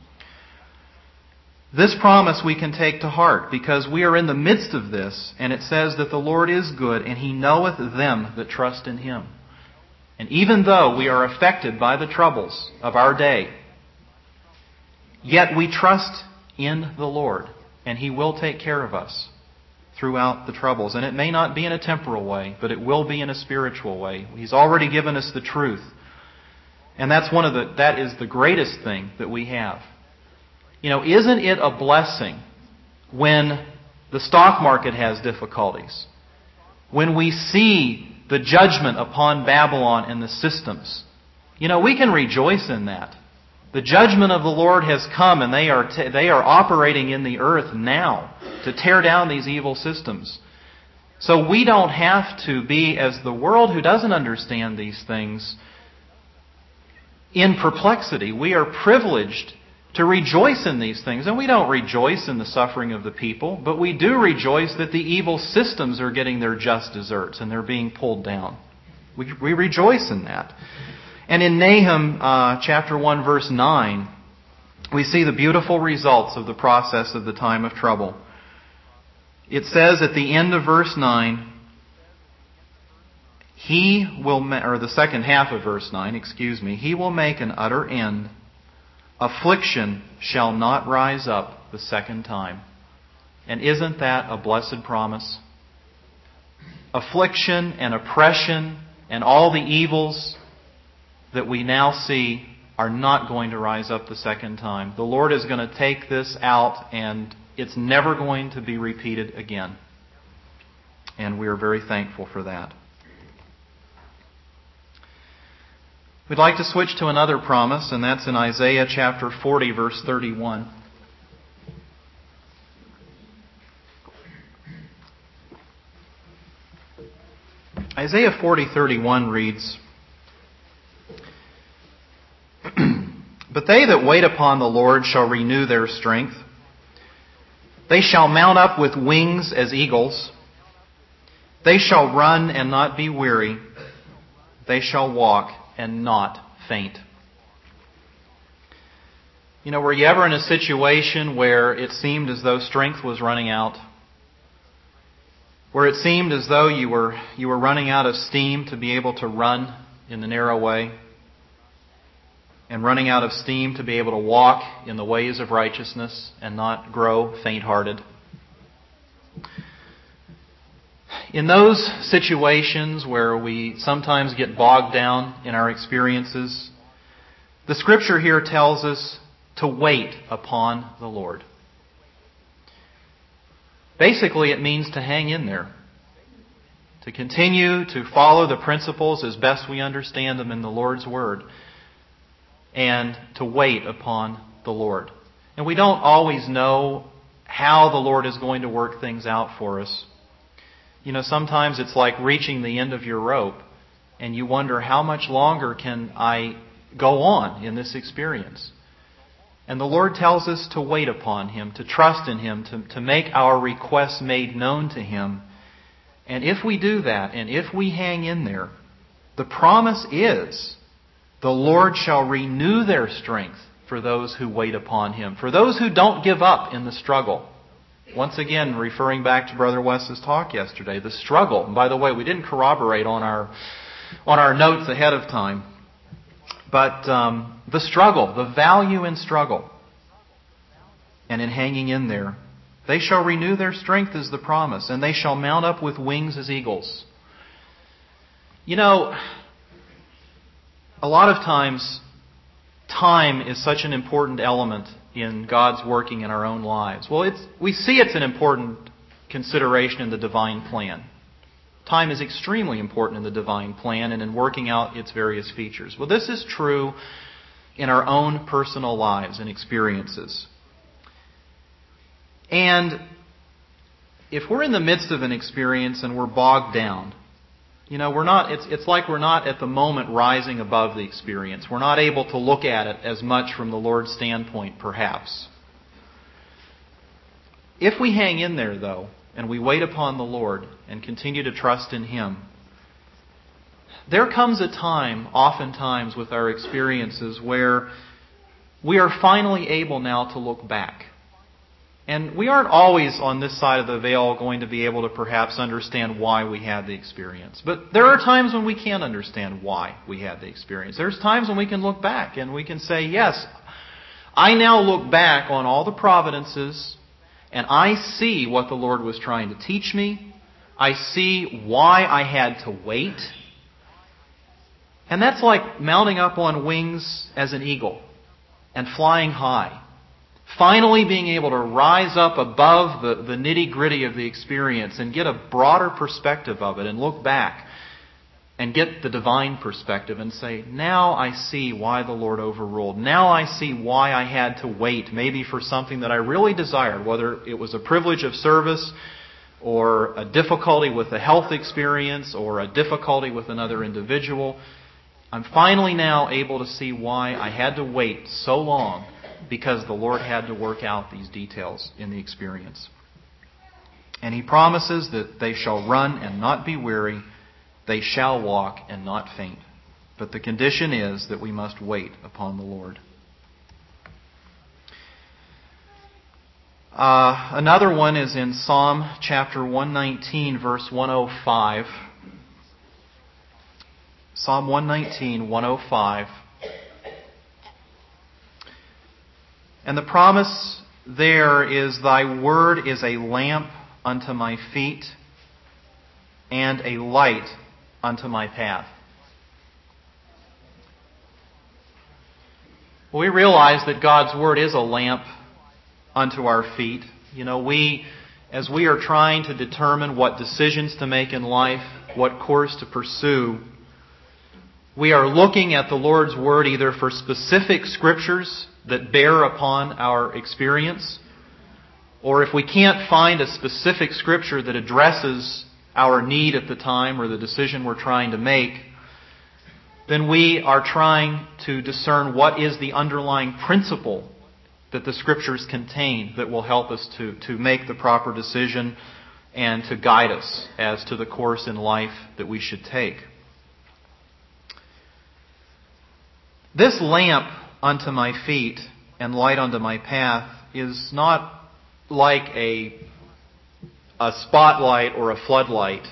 This promise we can take to heart, because we are in the midst of this, and it says that the Lord is good, and He knoweth them that trust in Him. And even though we are affected by the troubles of our day, yet we trust in the Lord, and He will take care of us throughout the troubles. And it may not be in a temporal way, but it will be in a spiritual way. He's already given us the truth. And that's one of the that is the greatest thing that we have. You know, isn't it a blessing when the stock market has difficulties? When we see the judgment upon Babylon and the systems? You know, we can rejoice in that. The judgment of the Lord has come, and they are t- they are operating in the earth now to tear down these evil systems. So we don't have to be, as the world who doesn't understand these things, in perplexity. We are privileged to rejoice in these things. And we don't rejoice in the suffering of the people, but we do rejoice that the evil systems are getting their just deserts and they're being pulled down. We, we rejoice in that. And in Nahum uh, chapter one, verse nine, we see the beautiful results of the process of the time of trouble. It says at the end of verse nine, He will, ma- or the second half of verse nine, excuse me, He will make an utter end. Affliction shall not rise up the second time. And isn't that a blessed promise? Affliction and oppression and all the evils that we now see are not going to rise up the second time. The Lord is going to take this out and it's never going to be repeated again. And we are very thankful for that. We'd like to switch to another promise, and that's in Isaiah chapter forty, verse thirty-one. Isaiah forty, thirty-one reads, But they that wait upon the Lord shall renew their strength. They shall mount up with wings as eagles. They shall run and not be weary. They shall walk and not faint. You know, were you ever in a situation where it seemed as though strength was running out? Where it seemed as though you were you were running out of steam to be able to run in the narrow way? And running out of steam to be able to walk in the ways of righteousness and not grow faint-hearted? In those situations where we sometimes get bogged down in our experiences, the Scripture here tells us to wait upon the Lord. Basically, it means to hang in there, to continue to follow the principles as best we understand them in the Lord's Word, and to wait upon the Lord. And we don't always know how the Lord is going to work things out for us. You know, sometimes it's like reaching the end of your rope and you wonder, how much longer can I go on in this experience? And the Lord tells us to wait upon Him, to trust in Him, to, to make our requests made known to Him. And if we do that, and if we hang in there, the promise is the Lord shall renew their strength for those who wait upon Him, for those who don't give up in the struggle. Once again, referring back to Brother Wes's talk yesterday, the struggle. And by the way, we didn't corroborate on our on our notes ahead of time. But um, the struggle, the value in struggle and in hanging in there. They shall renew their strength is the promise, and they shall mount up with wings as eagles. You know, a lot of times, time is such an important element in God's working in our own lives. Well, it's, we see it's an important consideration in the divine plan. Time is extremely important in the divine plan and in working out its various features. Well, this is true in our own personal lives and experiences. And if we're in the midst of an experience and we're bogged down, you know, we're not, it's, it's like we're not at the moment rising above the experience. We're not able to look at it as much from the Lord's standpoint, perhaps. If we hang in there, though, and we wait upon the Lord and continue to trust in Him, there comes a time, oftentimes with our experiences, where we are finally able now to look back. And we aren't always on this side of the veil going to be able to perhaps understand why we had the experience. But there are times when we can understand why we had the experience. There's times when we can look back and we can say, yes, I now look back on all the providences and I see what the Lord was trying to teach me. I see why I had to wait. And that's like mounting up on wings as an eagle and flying high. Finally being able to rise up above the, the nitty-gritty of the experience and get a broader perspective of it and look back and get the divine perspective and say, now I see why the Lord overruled. Now I see why I had to wait, maybe for something that I really desired, whether it was a privilege of service or a difficulty with a health experience or a difficulty with another individual. I'm finally now able to see why I had to wait so long because the Lord had to work out these details in the experience. And He promises that they shall run and not be weary, they shall walk and not faint. But the condition is that we must wait upon the Lord. Uh, another one is in Psalm chapter one nineteen, verse one oh five. Psalm one nineteen, one oh five. And the promise there is, Thy word is a lamp unto my feet and a light unto my path. Well, we realize that God's word is a lamp unto our feet. You know, we, as we are trying to determine what decisions to make in life, what course to pursue, we are looking at the Lord's word either for specific scriptures that bear upon our experience, or if we can't find a specific scripture that addresses our need at the time or the decision we're trying to make, then we are trying to discern what is the underlying principle that the Scriptures contain that will help us to, to make the proper decision and to guide us as to the course in life that we should take. This lamp unto my feet and light unto my path is not like a, a spotlight or a floodlight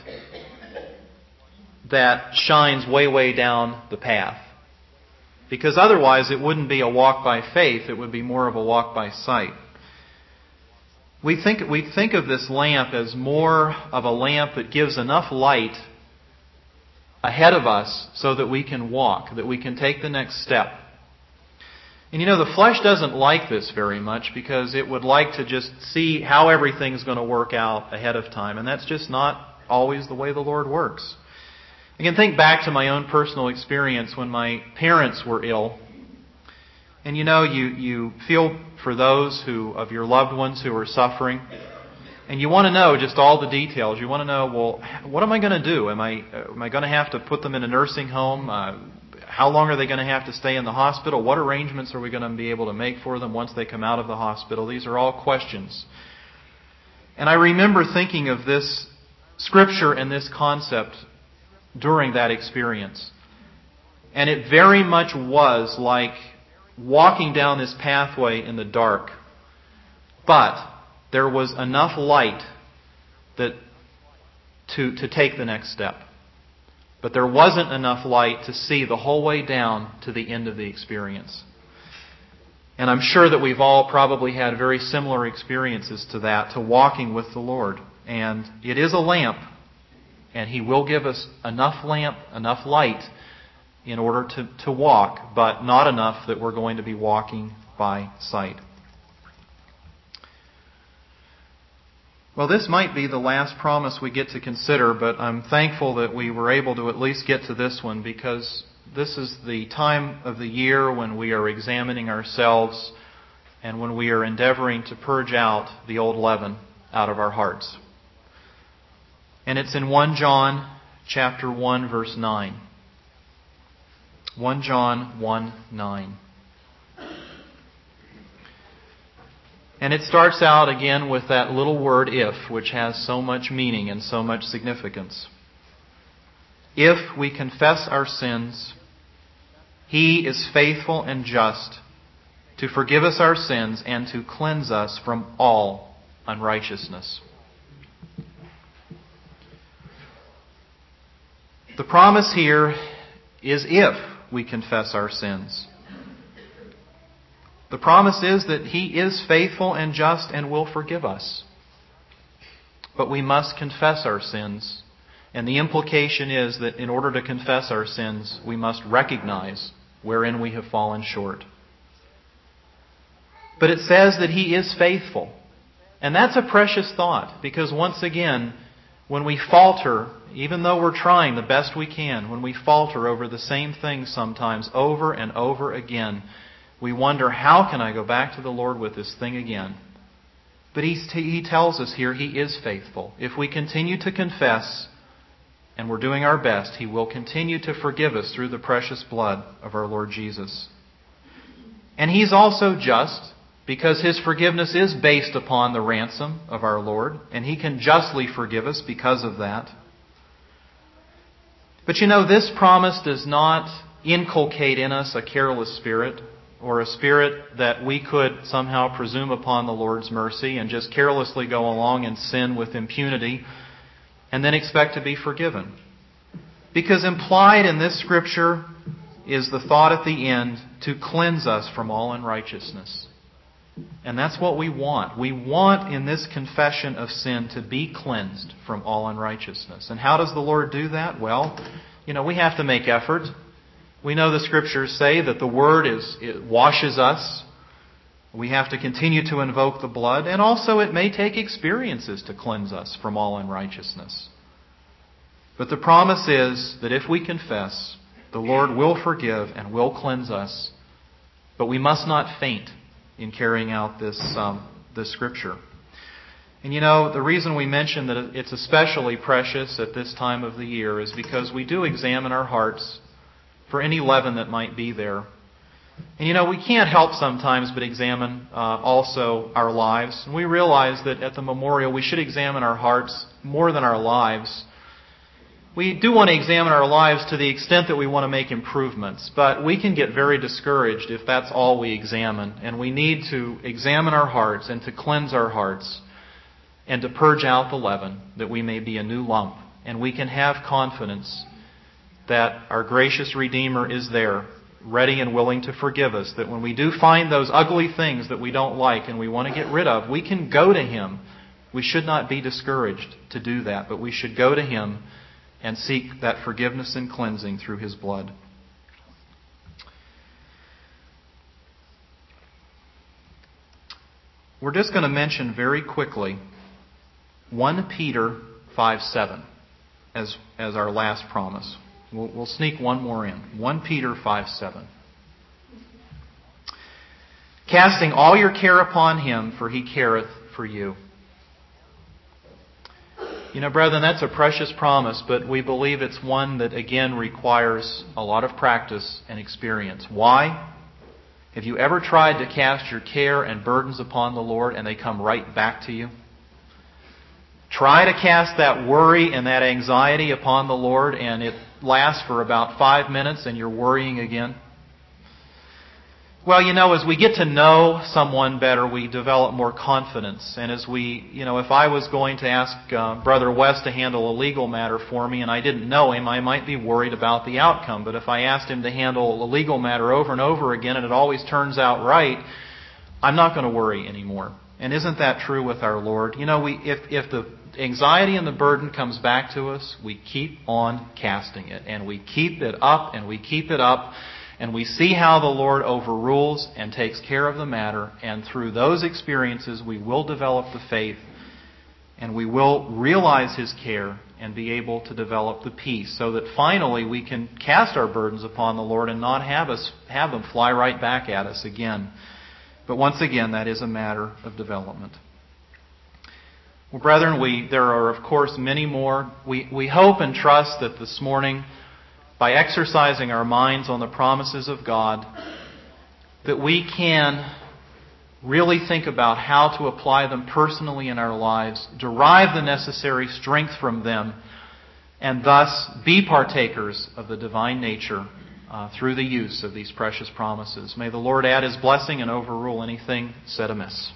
that shines way, way down the path. Because otherwise it wouldn't be a walk by faith, it would be more of a walk by sight. We think, we think of this lamp as more of a lamp that gives enough light ahead of us so that we can walk, that we can take the next step. And you know, the flesh doesn't like this very much because it would like to just see how everything's going to work out ahead of time. And that's just not always the way the Lord works. I can think back to my own personal experience when my parents were ill. And you know, you, you feel for those who of your loved ones who are suffering. And you want to know just all the details. You want to know, well, what am I going to do? Am I am I going to have to put them in a nursing home? Uh, how long are they going to have to stay in the hospital? What arrangements are we going to be able to make for them once they come out of the hospital? These are all questions. And I remember thinking of this scripture and this concept during that experience. And it very much was like walking down this pathway in the dark. But there was enough light that to, to take the next step. But there wasn't enough light to see the whole way down to the end of the experience. And I'm sure that we've all probably had very similar experiences to that, to walking with the Lord. And it is a lamp. And He will give us enough lamp, enough light in order to, to walk, but not enough that we're going to be walking by sight. Well, this might be the last promise we get to consider, but I'm thankful that we were able to at least get to this one, because this is the time of the year when we are examining ourselves and when we are endeavoring to purge out the old leaven out of our hearts. And it's in First John chapter one, verse nine. First John one, nine. And it starts out again with that little word if, which has so much meaning and so much significance. If we confess our sins, He is faithful and just to forgive us our sins and to cleanse us from all unrighteousness. The promise here is if we confess our sins. The promise is that He is faithful and just and will forgive us. But we must confess our sins. And the implication is that in order to confess our sins, we must recognize wherein we have fallen short. But it says that He is faithful. And that's a precious thought, because once again, when we falter, even though we're trying the best we can, when we falter over the same things sometimes over and over again, we wonder, how can I go back to the Lord with this thing again? But He, he tells us here He is faithful. If we continue to confess and we're doing our best, He will continue to forgive us through the precious blood of our Lord Jesus. And He's also just, because His forgiveness is based upon the ransom of our Lord, and He can justly forgive us because of that. But you know, this promise does not inculcate in us a careless spirit, or a spirit that we could somehow presume upon the Lord's mercy and just carelessly go along and sin with impunity and then expect to be forgiven. Because implied in this Scripture is the thought at the end to cleanse us from all unrighteousness. And that's what we want. We want in this confession of sin to be cleansed from all unrighteousness. And how does the Lord do that? Well, you know, we have to make effort. We know the Scriptures say that the Word is it washes us. We have to continue to invoke the blood. And also it may take experiences to cleanse us from all unrighteousness. But the promise is that if we confess, the Lord will forgive and will cleanse us. But we must not faint in carrying out this, um, this Scripture. And you know, the reason we mention that it's especially precious at this time of the year is because we do examine our hearts for any leaven that might be there. And you know, we can't help sometimes but examine uh, also our lives. And we realize that at the memorial we should examine our hearts more than our lives. We do want to examine our lives to the extent that we want to make improvements, but we can get very discouraged if that's all we examine. And we need to examine our hearts and to cleanse our hearts and to purge out the leaven, that we may be a new lump. And we can have confidence that our gracious Redeemer is there, ready and willing to forgive us, that when we do find those ugly things that we don't like and we want to get rid of, we can go to Him. We should not be discouraged to do that, but we should go to Him and seek that forgiveness and cleansing through His blood. We're just going to mention very quickly First Peter five seven as, as our last promise. We'll, we'll sneak one more in. First Peter five seven. Casting all your care upon Him, for He careth for you. You know, brethren, that's a precious promise, but we believe it's one that, again, requires a lot of practice and experience. Why? Have you ever tried to cast your care and burdens upon the Lord and they come right back to you? Try to cast that worry and that anxiety upon the Lord and it lasts for about five minutes and you're worrying again. Well, you know, as we get to know someone better, we develop more confidence. And as we, you know, if I was going to ask uh, Brother West to handle a legal matter for me and I didn't know him, I might be worried about the outcome. But if I asked him to handle a legal matter over and over again and it always turns out right, I'm not going to worry anymore. And isn't that true with our Lord? You know, we if if the anxiety and the burden comes back to us, we keep on casting it. And we keep it up and we keep it up. And we see how the Lord overrules and takes care of the matter. And through those experiences, we will develop the faith. And we will realize His care and be able to develop the peace. So that finally we can cast our burdens upon the Lord and not have us have them fly right back at us again. But once again, that is a matter of development. Well, brethren, we there are, of course, many more. We, we hope and trust that this morning, by exercising our minds on the promises of God, that we can really think about how to apply them personally in our lives, derive the necessary strength from them, and thus be partakers of the divine nature uh, through the use of these precious promises. May the Lord add His blessing and overrule anything said amiss.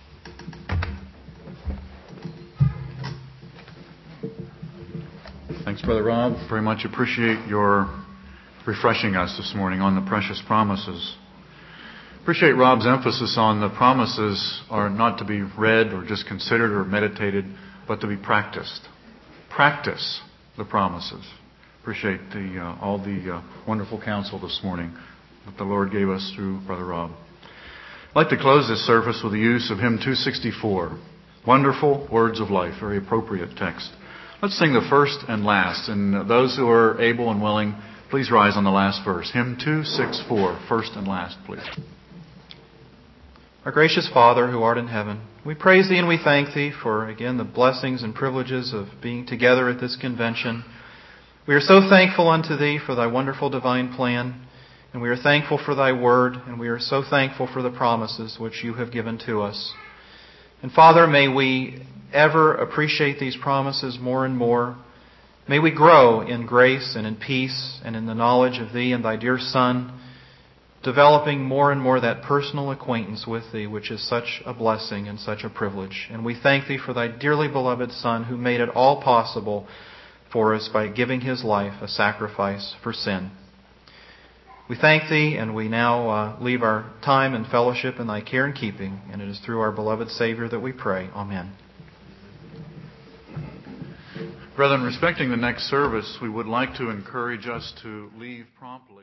Thanks, Brother Rob. Very much appreciate your refreshing us this morning on the precious promises. Appreciate Rob's emphasis on the promises are not to be read or just considered or meditated, but to be practiced. Practice the promises. Appreciate the uh, all the uh, wonderful counsel this morning that the Lord gave us through Brother Rob. I'd like to close this service with the use of hymn two sixty-four. Wonderful Words of Life, very appropriate text. Let's sing the first and last. And those who are able and willing, please rise on the last verse. Hymn two sixty-four, first and last, please. Our gracious Father, who art in heaven, we praise Thee and we thank Thee for, again, the blessings and privileges of being together at this convention. We are so thankful unto Thee for Thy wonderful divine plan. And we are thankful for Thy Word, and we are so thankful for the promises which You have given to us. And Father, may we ever appreciate these promises more and more. May we grow in grace and in peace and in the knowledge of Thee and Thy dear Son, developing more and more that personal acquaintance with Thee, which is such a blessing and such a privilege. And we thank Thee for Thy dearly beloved Son, who made it all possible for us by giving His life a sacrifice for sin. We thank Thee, and we now uh, leave our time and fellowship in Thy care and keeping, and it is through our beloved Savior that we pray. Amen. Brethren, respecting the next service, we would like to encourage us to leave promptly.